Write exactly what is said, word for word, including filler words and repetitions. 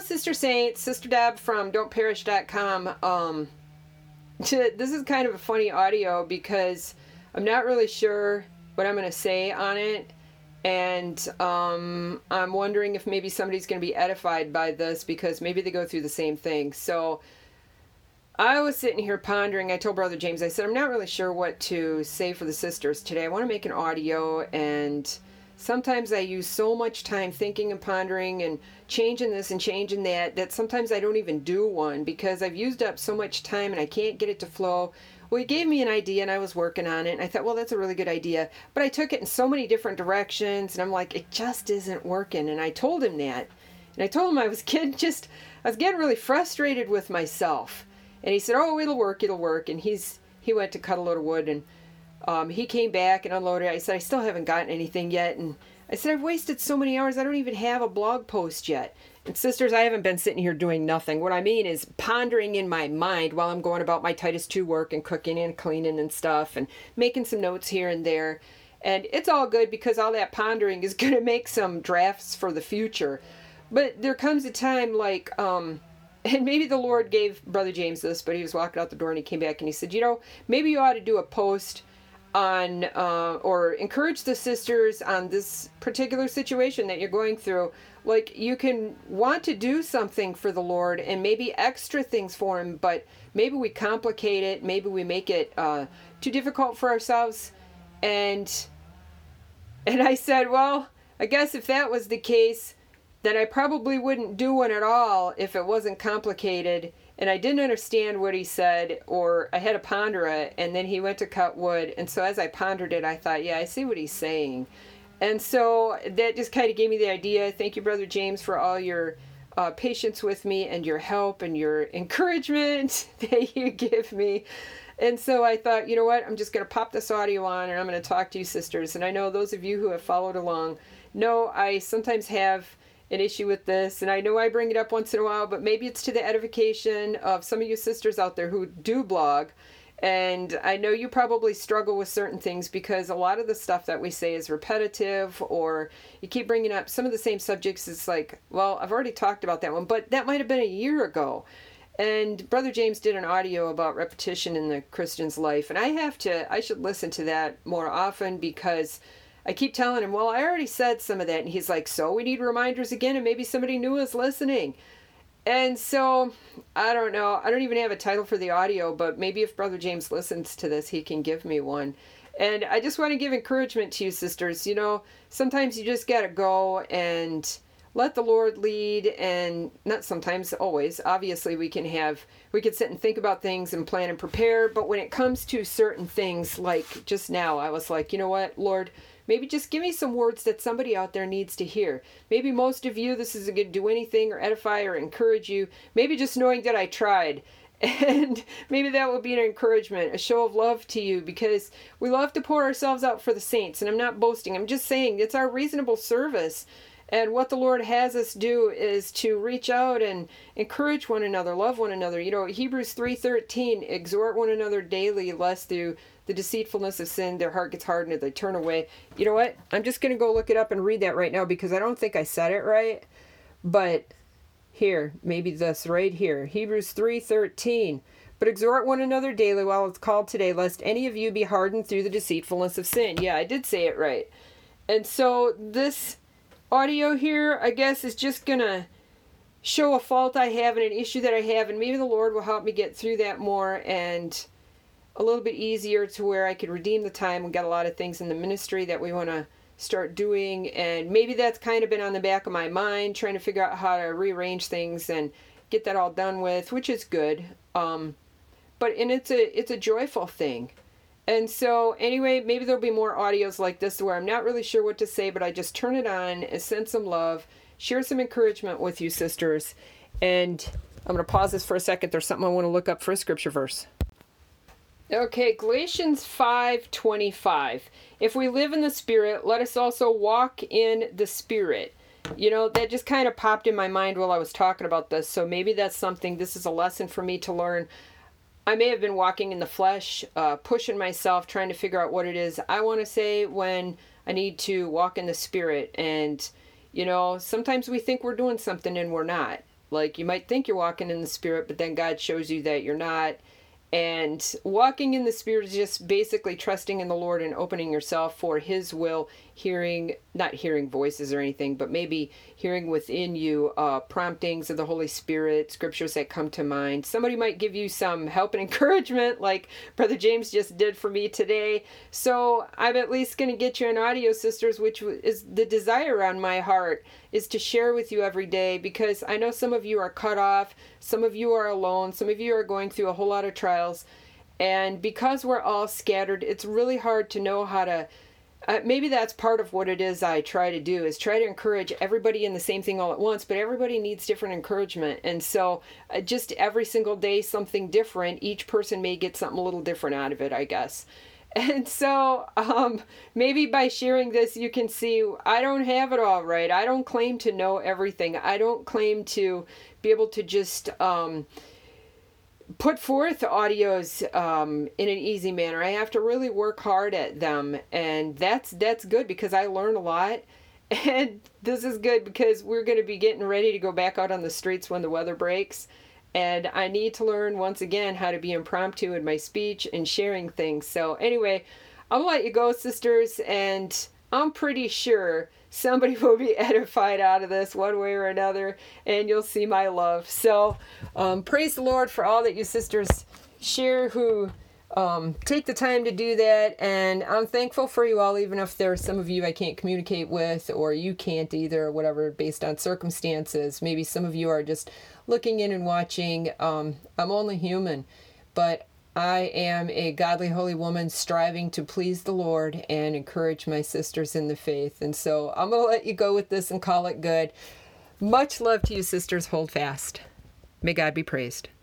Sister Saints, Sister Deb from don't perish dot com. Um, this is kind of a funny audio because I'm not really sure what I'm going to say on it. And um, I'm wondering if maybe somebody's going to be edified by this because maybe they go through the same thing. So I was sitting here pondering. I told Brother James, I said, I'm not really sure what to say for the sisters today. I want to make an audio, and sometimes I use so much time thinking and pondering and changing this and changing that, that sometimes I don't even do one because I've used up so much time and I can't get it to flow. Well, he gave me an idea and I was working on it, and I thought, well, that's a really good idea. But I took it in so many different directions, and I'm like, it just isn't working. And I told him that. And I told him I was getting just, I was getting really frustrated with myself. And he said, oh, it'll work, it'll work. And he's he went to cut a load of wood, and um, he came back and unloaded it. I said, I still haven't gotten anything yet. And I said, I've wasted so many hours, I don't even have a blog post yet. And sisters, I haven't been sitting here doing nothing. What I mean is pondering in my mind while I'm going about my Titus two work and cooking and cleaning and stuff and making some notes here and there. And it's all good because all that pondering is going to make some drafts for the future. But there comes a time like, um, and maybe the Lord gave Brother James this, but he was walking out the door and he came back and he said, you know, maybe you ought to do a post on uh, or encourage the sisters on this particular situation that you're going through. Like, you can want to do something for the Lord and maybe extra things for him, but maybe we complicate it, maybe we make it uh, too difficult for ourselves. And and I said, well, I guess if that was the case, then I probably wouldn't do one at all if it wasn't complicated. And I didn't understand what he said, or I had to ponder it, and then he went to cut wood. And so as I pondered it, I thought, yeah, I see what he's saying. And so that just kind of gave me the idea. Thank you, Brother James, for all your uh, patience with me and your help and your encouragement that you give me. And so I thought, you know what, I'm just going to pop this audio on and I'm going to talk to you sisters. And I know those of you who have followed along know I sometimes have an issue with this, and I know I bring it up once in a while, but maybe it's to the edification of some of you sisters out there who do blog. And I know you probably struggle with certain things because a lot of the stuff that we say is repetitive, or you keep bringing up some of the same subjects. It's like, well, I've already talked about that one, but that might have been a year ago. And Brother James did an audio about repetition in the Christian's life, and I have to, I should listen to that more often because I keep telling him, well, I already said some of that. And he's like, so we need reminders again, and maybe somebody new is listening. And so, I don't know. I don't even have a title for the audio, but maybe if Brother James listens to this, he can give me one. And I just want to give encouragement to you, sisters. You know, sometimes you just got to go and let the Lord lead, and not sometimes, always. Obviously, we can have, we could sit and think about things and plan and prepare, but when it comes to certain things, like just now, I was like, you know what, Lord, maybe just give me some words that somebody out there needs to hear. Maybe most of you, this isn't going to do anything or edify or encourage you. Maybe just knowing that I tried. And maybe that will be an encouragement, a show of love to you, because we love to pour ourselves out for the saints. And I'm not boasting. I'm just saying it's our reasonable service. And what the Lord has us do is to reach out and encourage one another, love one another. You know, Hebrews three thirteen, exhort one another daily, lest through the deceitfulness of sin, their heart gets hardened and they turn away. You know what? I'm just going to go look it up and read that right now because I don't think I said it right. But here, maybe this right here, Hebrews three thirteen. But exhort one another daily while it's called today, lest any of you be hardened through the deceitfulness of sin. Yeah, I did say it right. And so this audio here, I guess, is just going to show a fault I have and an issue that I have, and maybe the Lord will help me get through that more and a little bit easier to where I could redeem the time. We've got a lot of things in the ministry that we want to start doing, and maybe that's kind of been on the back of my mind, trying to figure out how to rearrange things and get that all done with, which is good. Um, but, and it's a, it's a joyful thing. And so, anyway, maybe there'll be more audios like this where I'm not really sure what to say, but I just turn it on and send some love, share some encouragement with you, sisters. And I'm going to pause this for a second. There's something I want to look up for a scripture verse. Okay, Galatians five twenty-five. If we live in the Spirit, let us also walk in the Spirit. You know, that just kind of popped in my mind while I was talking about this. So maybe that's something, this is a lesson for me to learn. I may have been walking in the flesh, uh, pushing myself, trying to figure out what it is I want to say when I need to walk in the Spirit. And, you know, sometimes we think we're doing something and we're not. Like, you might think you're walking in the Spirit, but then God shows you that you're not. And walking in the Spirit is just basically trusting in the Lord and opening yourself for His will, hearing, not hearing voices or anything, but maybe hearing within you uh, promptings of the Holy Spirit, scriptures that come to mind. Somebody might give you some help and encouragement like Brother James just did for me today. So I'm at least going to get you an audio, sisters, which is the desire on my heart, is to share with you every day, because I know some of you are cut off, some of you are alone, some of you are going through a whole lot of trials, and because we're all scattered, it's really hard to know how to, uh, maybe that's part of what it is I try to do, is try to encourage everybody in the same thing all at once, but everybody needs different encouragement, and so uh, just every single day something different. Each person may get something a little different out of it, I guess. And so um, maybe by sharing this, you can see I don't have it all right. I don't claim to know everything. I don't claim to be able to just um, put forth audios um, in an easy manner. I have to really work hard at them. And that's that's good, because I learn a lot. And this is good because we're going to be getting ready to go back out on the streets when the weather breaks. And I need to learn, once again, how to be impromptu in my speech and sharing things. So anyway, I'll let you go, sisters, and I'm pretty sure somebody will be edified out of this one way or another, and you'll see my love. So um, praise the Lord for all that you sisters share who um, take the time to do that. And I'm thankful for you all, even if there are some of you I can't communicate with, or you can't either, or whatever, based on circumstances. Maybe some of you are just looking in and watching. Um, I'm only human, but I am a godly, holy woman striving to please the Lord and encourage my sisters in the faith. And so I'm going to let you go with this and call it good. Much love to you, sisters. Hold fast. May God be praised.